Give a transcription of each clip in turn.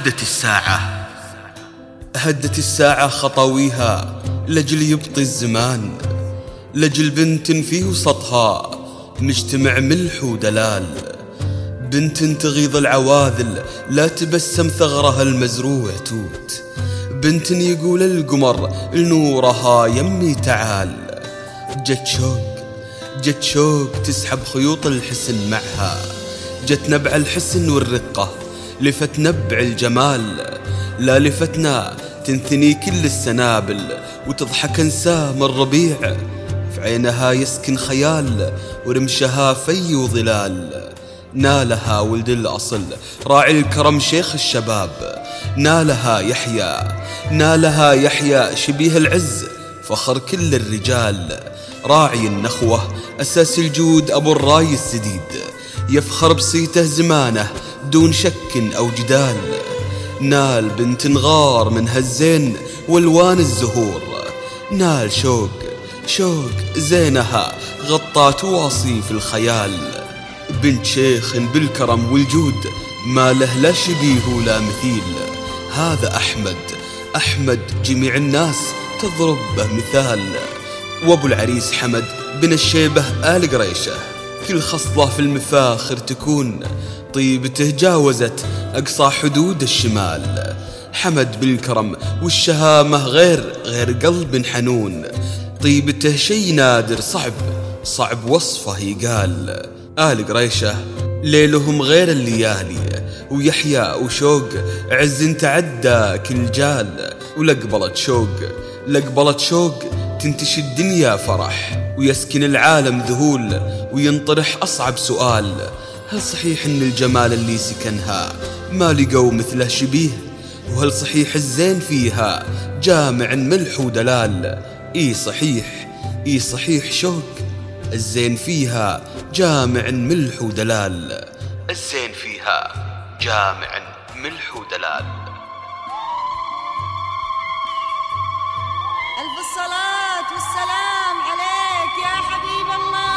هدت الساعة خطويها لجل يبطي الزمان، لجل بنت في وسطها مجتمع ملح ودلال، بنت تغيظ العواذل لا تبسم ثغرها المزروع توت، بنت يقول القمر لنورها يمي تعال. جت شوق تسحب خيوط الحسن معها، جت نبع الحسن والرقة لفت نبع الجمال، لا لفتنا تنثني كل السنابل وتضحك انسام الربيع، في عينها يسكن خيال ورمشها في وظلال. نالها ولد الأصل راعي الكرم شيخ الشباب، نالها يحيى شبيه العز فخر كل الرجال، راعي النخوة أساس الجود أبو الراي السديد، يفخر بصيته زمانه دون شك أو جدال. نال بنت غار من هالزين والوان الزهور، نال شوق زينها غطات وصيف الخيال، بنت شيخ بالكرم والجود ما له لا شبيه ولا مثيل. هذا أحمد جميع الناس تضرب به مثال، وابو العريس حمد بن الشيبة آل قريشة، كل خصلة في المفاخر تكون طيبته جاوزت أقصى حدود الشمال. حمد بالكرم والشهامة غير قلب حنون، طيبته شي نادر صعب وصفه يقال. آل قريشة ليلهم غير الليالي، ويحيى وشوق عز تعدى كل جال، ولقبلت شوق تنتشي الدنيا فرح، ويسكن العالم ذهول وينطرح أصعب سؤال. هل صحيح ان الجمال اللي سكنها ما لقوا مثله شبيه؟ وهل صحيح الزين فيها جامع ملح ودلال؟ اي صحيح شوق الزين فيها جامع ملح ودلال، الزين فيها جامع ملح ودلال. ألف الصلاة والسلام عليك يا حبيب الله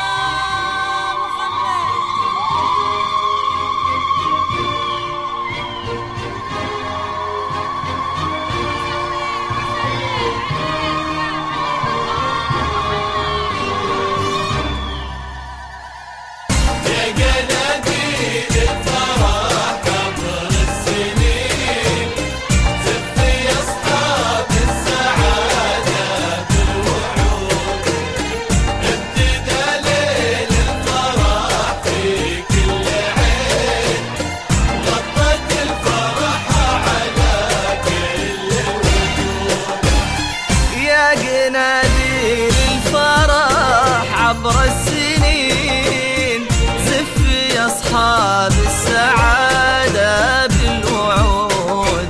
نادي الفرح عبر السنين، زف يا أصحاب السعادة بالوعود،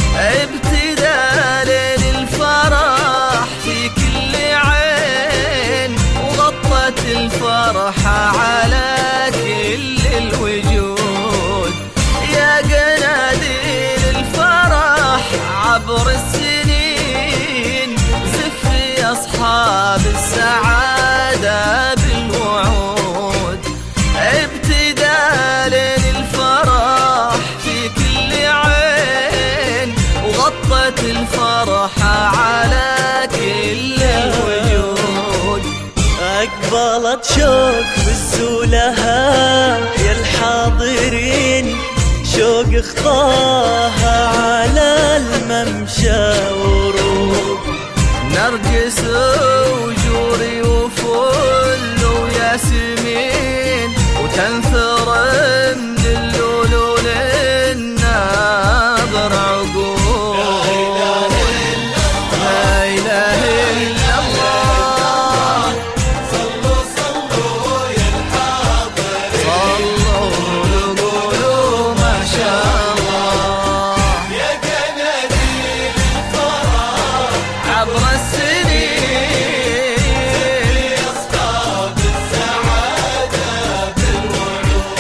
ابتدى ليل الفرح في كل عين، وغطت الفرح على كل الوجود. يا قناديل الفرح عبر السنين، أصحاب السعادة بالوعود، ابتدى ليل الفرح في كل عين، وغطت الفرح على كل الوجود. أقبلت شوق بالزولها يا الحاضرين، شوق خطاها على الممشى ورود، نرجس وجوري وفل وياسمين، وتنثر من اللولو للناظر عقول. لا إله إلا الله، صلوا يا الحاضر، صلوا قولوا ما شاء الله. يا قناديل الفرح عبر السنين، أصحاب السعادة بالوعود،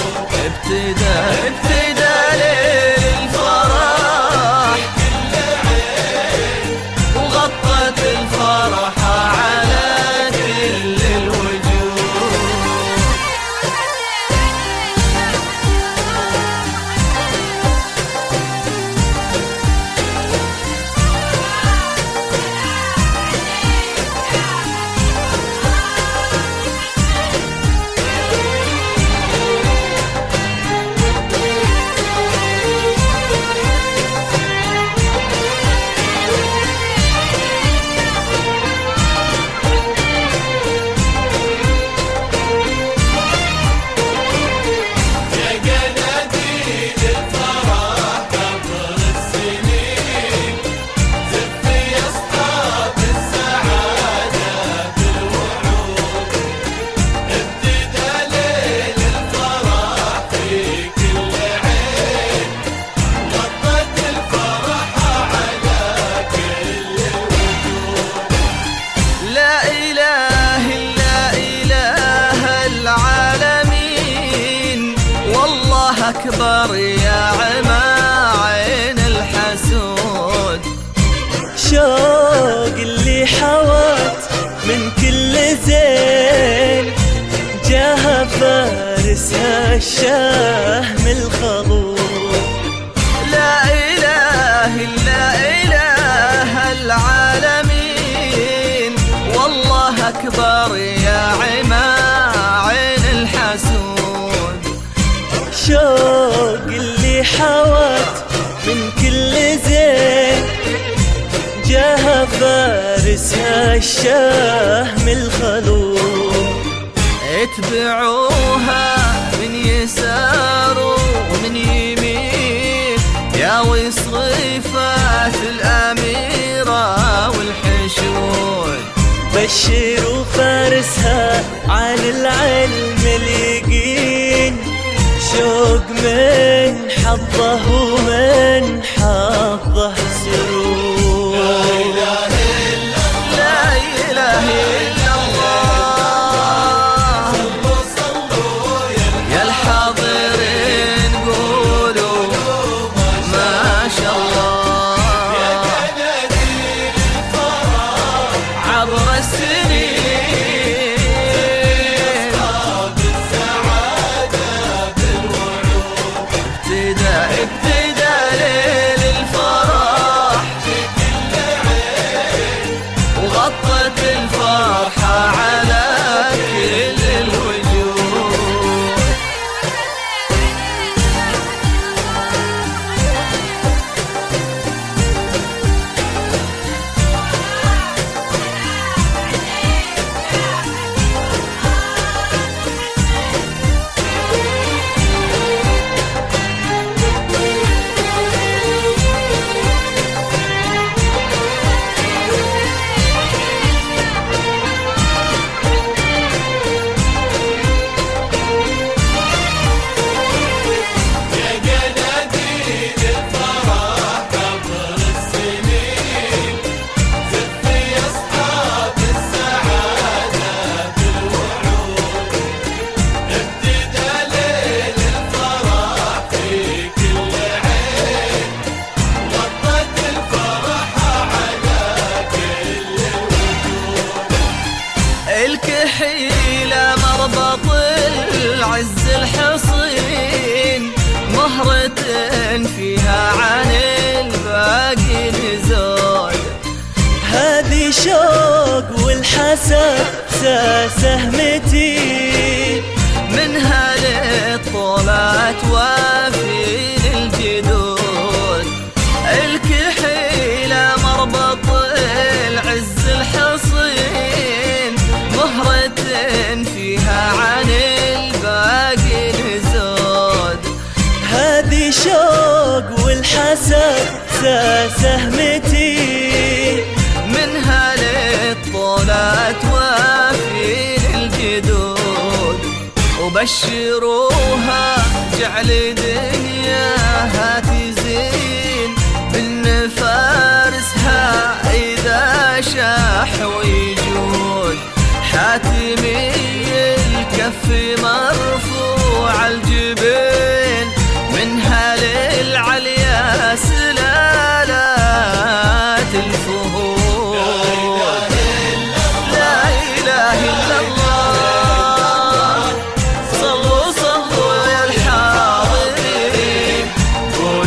حوت من كل زين، جاها فارسها الشهم الخضور. لا إله إلا إله العالمين، والله أكبر يا عما عين الحسود. شوق اللي حوت من كل زين، جاها فارسها الشهم الخلود. اتبعوها من يسار ومن يمين، يا وصيفات الأميرة والحشود. بشروا فارسها عن العلم اليقين، شوق من حظه ومن حظه سرور. لا إله إلا الله، يا الحاضرين قولوا ما شاء الله. عبر السنين ابتدى ليل الفرح، وغطت الفرحة على كل الوجوه. الكحيلة مربط العز الحصين، مهرة فيها عن الباقي نزود. هذه شوق والحسد سهمتي، منها للطولات وفي الجدود. الكحيلة مربط العز الحصين، مهرة فيها عن الباقي نزود. هذه شوق والحسد سهمتي، منها للطولات وفي الجدود. وبشروها جعل دنياها تزين، بن فارسها إذا شاح ويجود. حاتمي الكف مرفوع الجبين، منها للعليا سلالات الفهود. لا إله إلا الله، صلوا صلوا يا الحاضرين،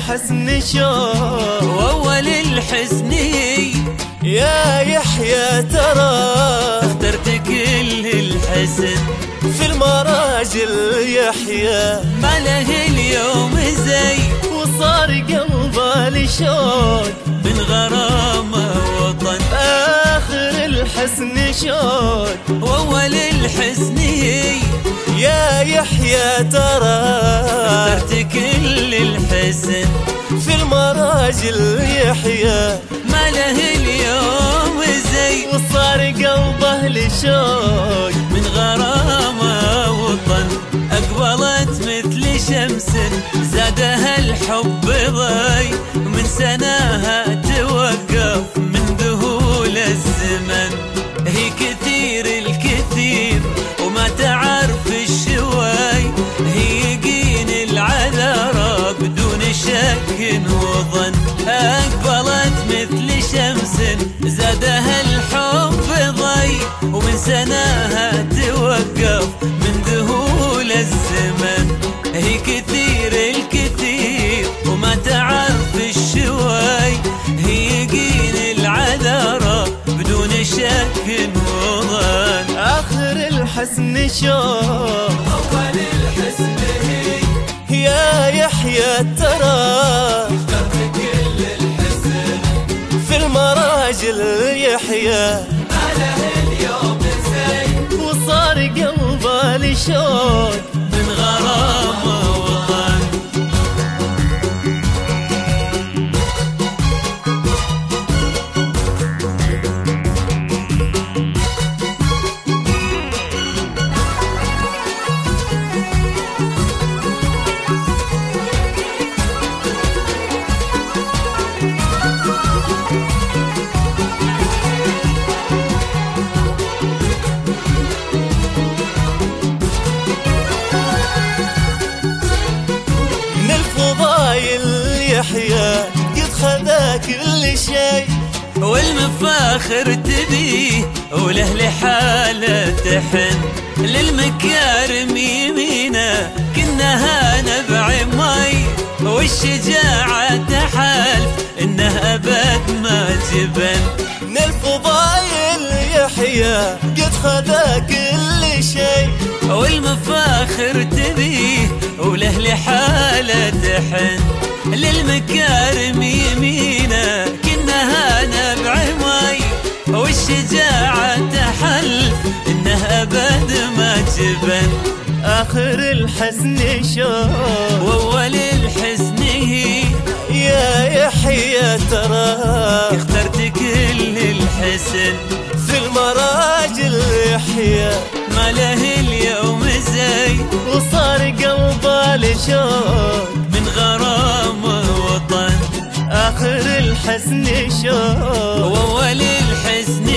الحسن شوق وأول الحسن يا يحيى ترى اخترت كل الحسن في المراجل يحيى ما له اليوم زي وصار قلبه لشوق من غرامة وطن آخر الحسن شوق وأول الحسن يا يحيى ترى اخترت كل الحسن في المراجل يحيى ما له اليوم زي وصار قلبه لشوق من غرامة وطن أقبلت مثل شمس زادها الحب ضي من سناها توقف من ذهول الزمن هي كثير الكثير وما تعرف الشوي هي يقين العذارى بدون شك وظن أقبلت مثل شمس زادها الحب ضي ومن سناها توقف من ذهول الزمن هي كثير الكثير وما تعرف الشوي هي يقين العذارى بدون شك وظن آخر الحسن شوق أول الحسن يا يحيى ترى اخترت كل الحسن في المراجل يحيى ما له اليوم زي وصار قلبه لشوق من غرامة وطن من الفضايل يحيى قد خذا كل شيء والمفاخر تبيه وله لحاله تحن للمكارم يمينه كنها نبع مي والشجاعة تحالف انه ابد ما جبن من الفضايل يحيى قد خذا كل شيء والمفاخر تبيه وله لحاله تحن للمكارم يمينه كنها نبع مي والشجاعة تحلف انه ابد ما جبن آخر الحسن شوق واول الحسن يا يحيى ترى اخترت كل الحسن في المراجل يحيى ما له اليوم زي وصار قلبه لشوق من غرامة وطن آخر الحسن شوق واول الحسن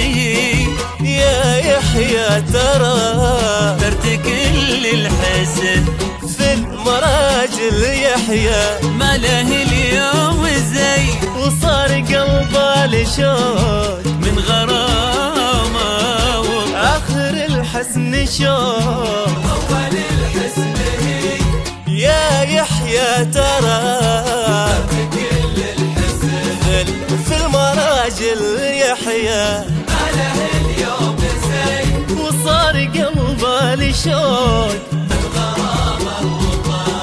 يا يحيى ترى اخترت كل الحسن في المراجل يحيى ما له اليوم زي وصار قلبه لشوق من غرامة وطن آخر الحسن شوق أول الحسن يا يحيى ترى كل الحسن في المراجل يحيى ما له اليوم زي وصار قلبه لشوق من غرامة وطن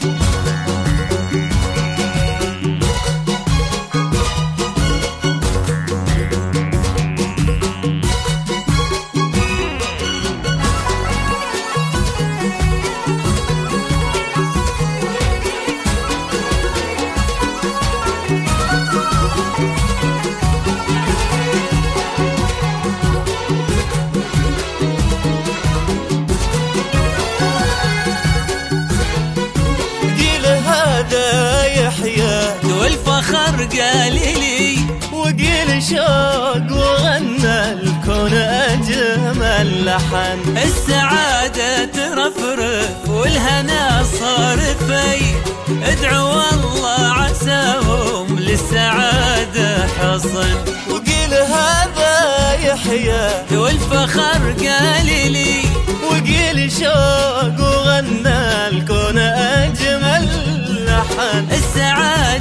والفخر قال لي وقيل شوق وغنى الكون أجمل لحن السعادة ترفرف والهنا صار في ادعوا الله عساهم للسعادة حصن وقيل هذا يحيى والفخر قال لي وقيل شوق وغنى الكون أجمل لحن السعادة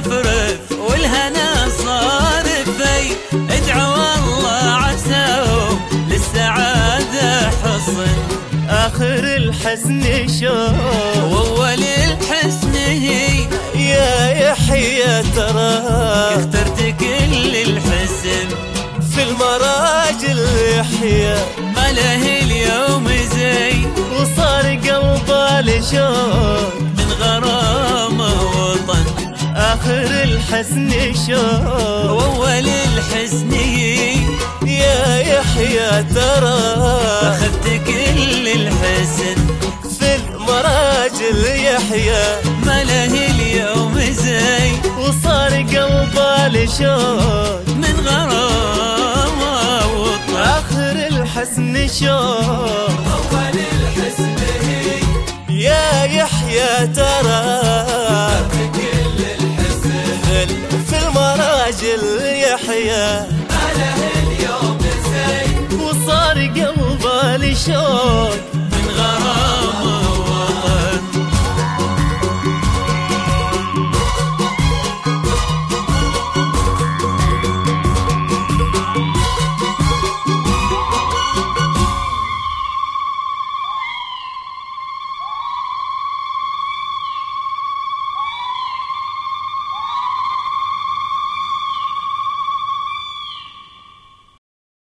ترفرف والهنا صار في، ادعوا الله عساهم للسعادة حصن. آخر الحزن شوق وأول الحزن هي يا يحيى تراك اخترت كل الحزن في المراجل يحيى ما له اليوم زي، وصار قلبه لشوق من غرامه وطن. آخر الحزن شوق وأول الحزن يا يحيى تراك أخذت كل الحزن في المراجل يحيى ما له اليوم زي، وصار قلبه لشوق من غرامه وطن. آخر الحزن شوق أول الحزن يا يحيى تراك كل الحزن في المراجل يحيى ما له اليوم زي، وصار قلبه لشوق من غرامه